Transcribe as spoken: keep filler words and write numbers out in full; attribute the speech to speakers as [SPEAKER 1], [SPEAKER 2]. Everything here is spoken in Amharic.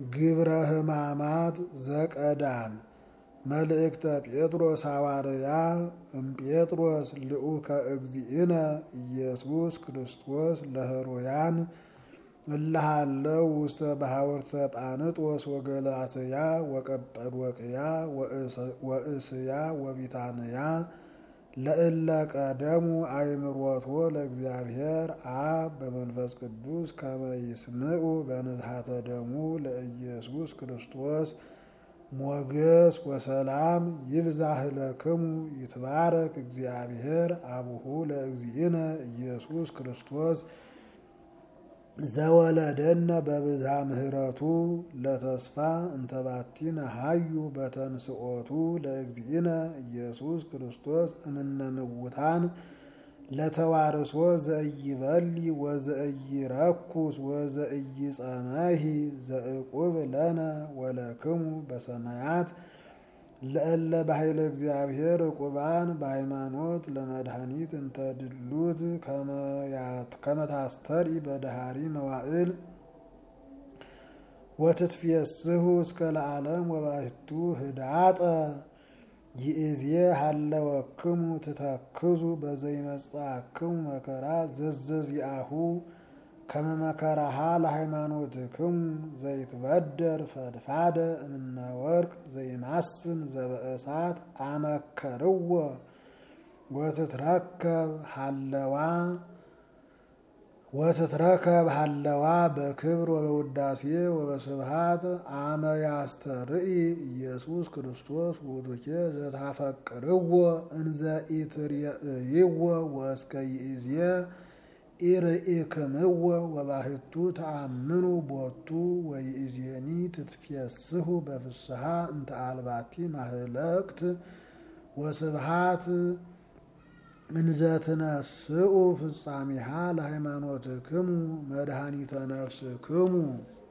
[SPEAKER 1] ግብረ ሕማማት ዘቀዳም መልእክተ ጴጥሮስ ሐዋርያ እምጴጥሮስ ልዑከ እግዚእነ ኢየሱስ ክርስቶስ ለህሩያን እልሃለው ውስተ ባሕወርተ ጳንጦስ ወገላትያ ወቀጰዶቅያ ወእስያ ወቢታንያ ለእለ ቀደሙ አእምሮቶ ለእግዚአብሔር አብ በመንፈስ ቅዱስ ከመ ይስምዑ በንዝሐተ ደሙ ለኢየሱስ ክርስቶስ ሞገስ ወሰላም ይብዛህ ለክሙ ይትባረክ እግዚአብሔር አቡሁ ለእግዚእነ ኢየሱስ ክርስቶስ ዘወለደነ በብዝሃ ምህረቱ ለተስፋ እንተባቲ ነሐዩ በተንስኦቱ ለእግዚእነ ኢየሱስ ክርስቶስ እምነ ምውታን ለተዋርሶ ዘኢይበሊ ወዘኢይረኩስ ወዘኢይጸመሂ ዘዕቁብ ለነ ወለክሙ በሰማያት ለእለ በኃይለ እግዚአብሔር ዕቁባን በሃይማኖት ለመድኃኒት እንተ ድሉት ከመ ታስተሪ በደሃሪ መዋዕል ወትትፍየስሑ እስከ ለዓለም ወባሕቱ ህዳጠ ይእዜ ሀለወክሙ ትተክዙ በዘይመጽአክሙ መከራ ዘዘዚአሁ ከመ መከራሃ ለሃይማኖትክሙ ዘይትበደር ፈድፋደ እምነ ወርቅ ዘይማስን ዘበእሳት አመከርዎ ወትትረከብ ሀለዋ ወትትረከብ ሀለዋ በክብር ወበውዳሴ ወበስብሐት አመ ያስተርኢ ኢየሱስ ክርስቶስ ውእቱኬ ዘታፈቅርዎ እንዘ ኢትርእይዎ ወእስከ ይእዜ ኢርኢክምዎ ወባሕቱ ተአምኑ ቦቱ ወይእዜኒ ትትፍየስሑ በፍስሐ እንተ አልባቲ ማህለቅት ወስብሐት እንዘ ትነስኡ ፍጻሜሃ ለሃይማኖትክሙ መድኃኒተ ነፍስክሙ